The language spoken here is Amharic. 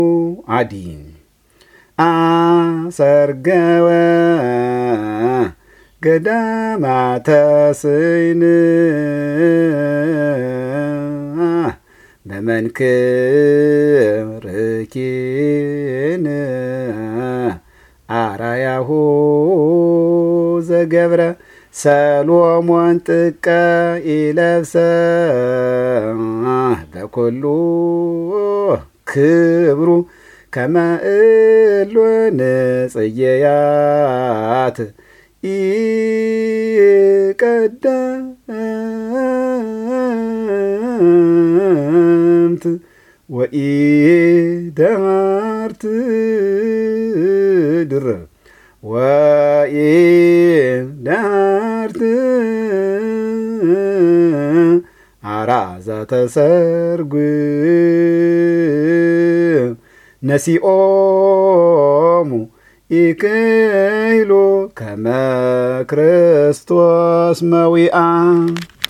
አዲ አሰርገወ ገዳማተ ስይን በመንክርኪን አራያሁ ዘገብረ ሰሎሞን ጥቀ ኢለብሰ በኩሉ ክብሩ ከመ እሎን ጽየያት ኢቀደምት ወኢደማርት ድርብ ወኢደማርት አራዛተ ሰርጉ ነሲኦሙ ኢክህሎ ከመ ክርስቶስ መዊአ